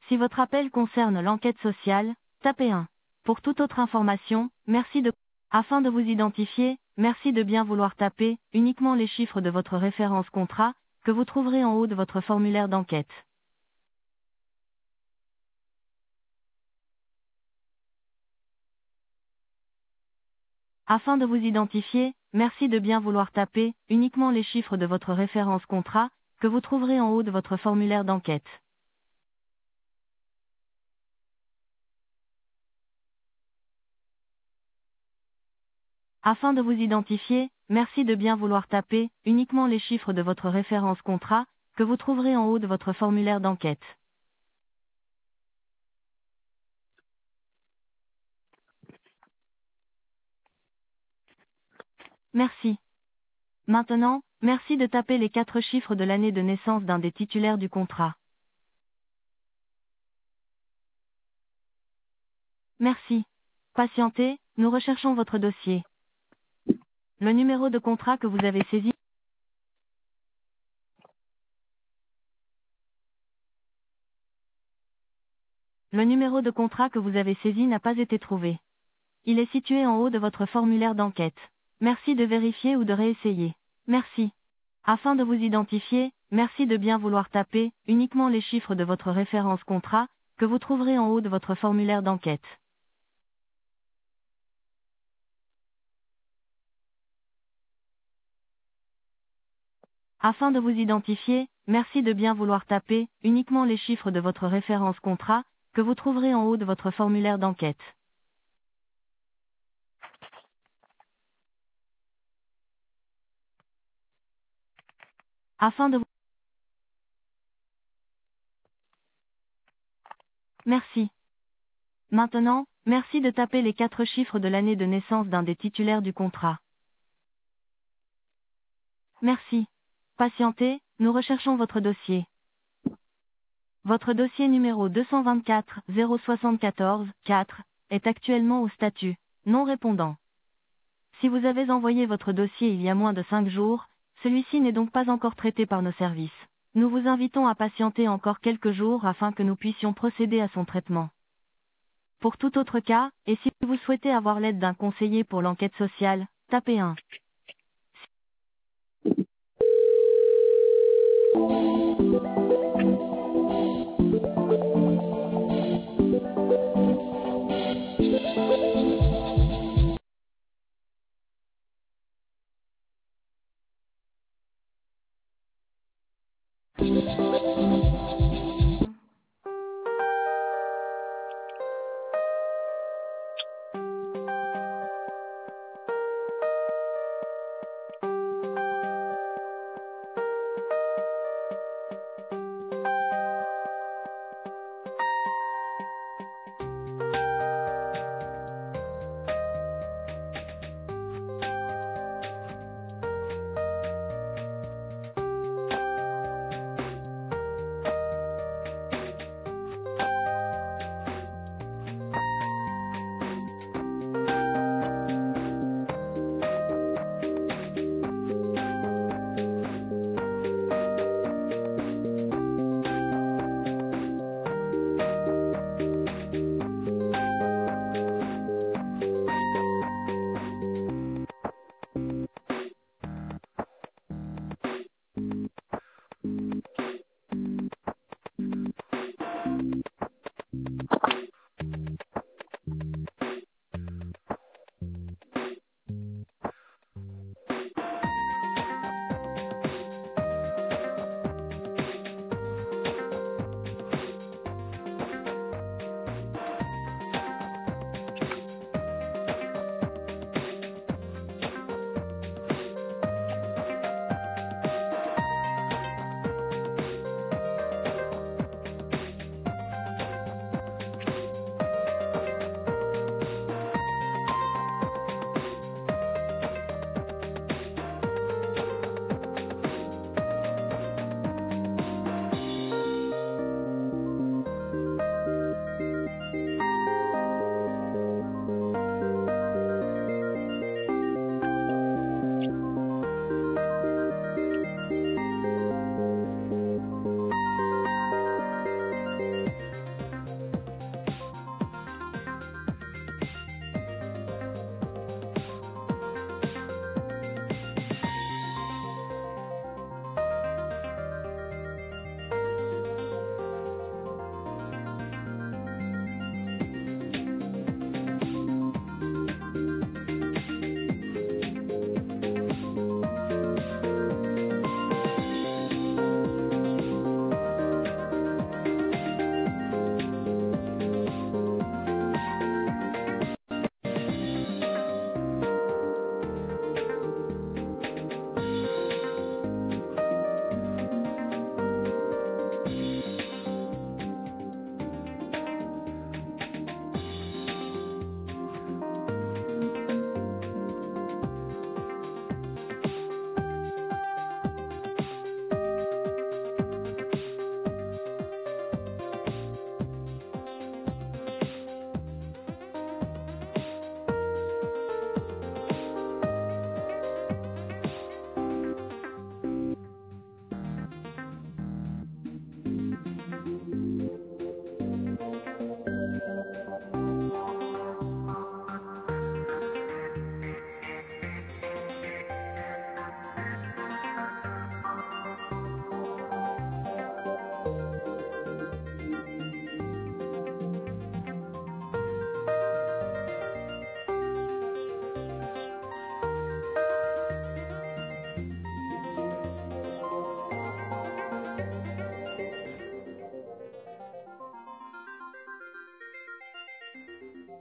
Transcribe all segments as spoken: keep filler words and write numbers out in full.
Si votre appel concerne l'enquête sociale, tapez un. Pour toute autre information, merci de... Afin de vous identifier, merci de bien vouloir taper uniquement les chiffres de votre référence contrat, que vous trouverez en haut de votre formulaire d'enquête. Afin de vous identifier, merci de bien vouloir taper uniquement les chiffres de votre référence contrat, que vous trouverez en haut de votre formulaire d'enquête. Afin de vous identifier, merci de bien vouloir taper uniquement les chiffres de votre référence contrat, que vous trouverez en haut de votre formulaire d'enquête. Merci. Maintenant, merci de taper les quatre chiffres de l'année de naissance d'un des titulaires du contrat. Merci. Patientez, nous recherchons votre dossier. Le numéro de contrat que vous avez saisi. Le numéro de contrat que vous avez saisi n'a pas été trouvé. Il est situé en haut de votre formulaire d'enquête. Merci de vérifier ou de réessayer. Merci. Afin de vous identifier, merci de bien vouloir taper uniquement les chiffres de votre référence contrat, que vous trouverez en haut de votre formulaire d'enquête. Afin de vous identifier, merci de bien vouloir taper uniquement les chiffres de votre référence contrat, que vous trouverez en haut de votre formulaire d'enquête. Afin de vous... Merci. Maintenant, merci de taper les quatre chiffres de l'année de naissance d'un des titulaires du contrat. Merci. Patientez, nous recherchons votre dossier. Votre dossier numéro deux cent vingt-quatre zéro soixante-quatorze quatre est actuellement au statut non répondant. Si vous avez envoyé votre dossier il y a moins de cinq jours, celui-ci n'est donc pas encore traité par nos services. Nous vous invitons à patienter encore quelques jours afin que nous puissions procéder à son traitement. Pour tout autre cas, et si vous souhaitez avoir l'aide d'un conseiller pour l'enquête sociale, tapez un.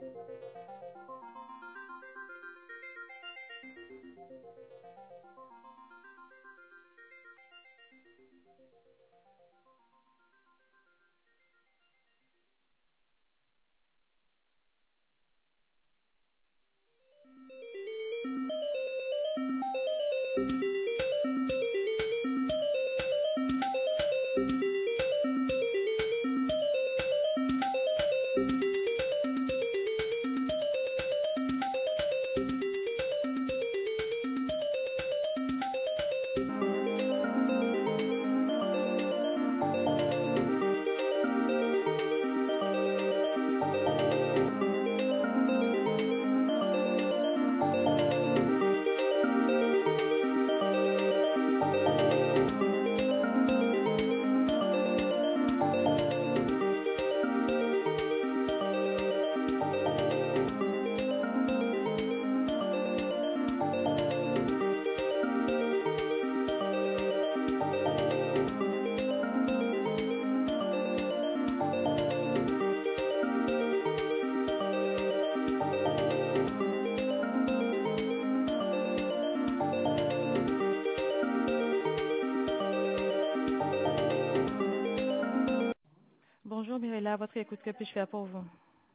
Bonjour Mirella, à votre écoute, que puis-je faire pour vous?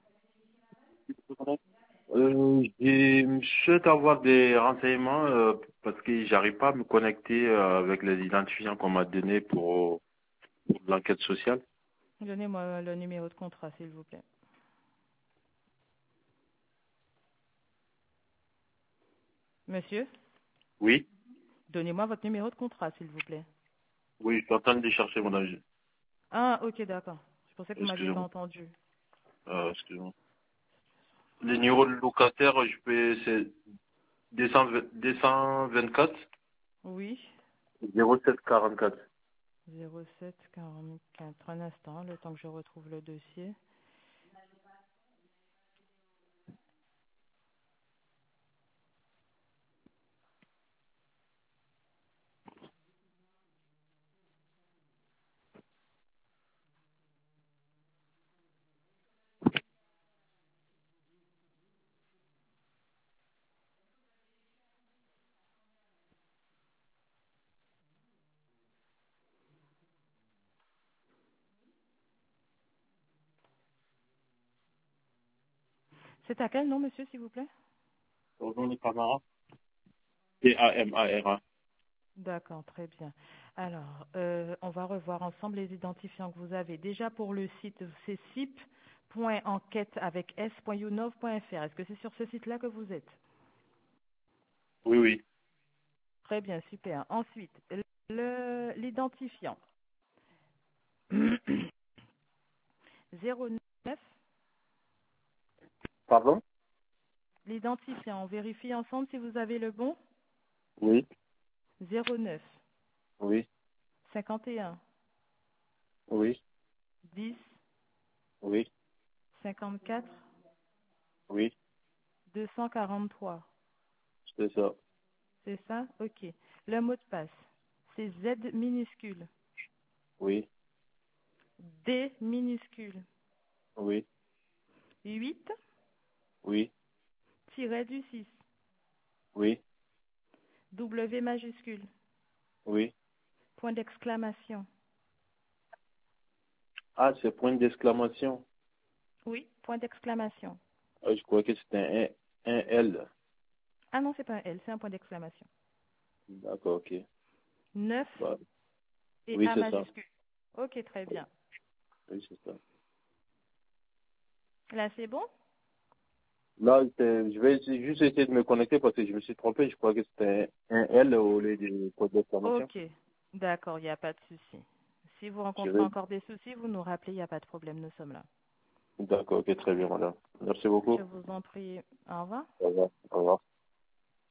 Euh, je souhaite avoir des renseignements euh, parce que j'arrive pas à me connecter euh, avec les identifiants qu'on m'a donnés pour, pour l'enquête sociale. Donnez-moi le numéro de contrat, s'il vous plaît. Monsieur, Oui, donnez-moi votre numéro de contrat, s'il vous plaît. oui, je suis en train de chercher mon âge. Ah, ok, d'accord. Je pensais que vous m'aviez pas Excusez-moi. entendu. Euh, excusez-moi. Le numéro de locataire, je peux, c'est deux cent vingt-quatre Oui, zéro sept quarante-quatre. zéro sept quarante-quatre. Un instant, le temps que je retrouve le dossier. C'est à quel nom, monsieur, s'il vous plaît? Pardon, Camara. T A M A R A. D'accord, très bien. Alors, euh, on va revoir ensemble les identifiants que vous avez. Déjà pour le site, c'est sip point enquête avec s point younov point f r. Est-ce que c'est sur ce site-là que vous êtes? Oui, oui. Très bien, super. Ensuite, le- l'identifiant. zéro neuf, Pardon? l'identifiant. On vérifie ensemble si vous avez le bon. Oui, zéro neuf, oui, cinquante et un, oui, dix, oui, cinquante-quatre, oui, deux cent quarante-trois. c'est ça. C'est ça? OK. Le mot de passe, c'est Z minuscule, Oui, D minuscule, oui, huit, oui, tiret du six, oui, W majuscule, oui. point d'exclamation. Ah, c'est point d'exclamation. Oui, point d'exclamation. Ah, je crois que c'était un, un L. Ah non, c'est pas un L, c'est un point d'exclamation. D'accord, ok. neuf Bah, et oui, A c'est ça. majuscule. OK, très bien. Oui, c'est ça. Là, c'est bon? Là, c'est- je vais essayer- juste essayer de me connecter parce que je me suis trompé. Je crois que c'était un L au lieu du code d'exclamation. OK. D'accord, il n'y a pas de souci. Si vous Je rencontrez vais... encore des soucis, vous nous rappelez, il n'y a pas de problème, nous sommes là. D'accord, ok, très bien, madame. Merci Je beaucoup. vous en prie. Au revoir. Au revoir. Au revoir.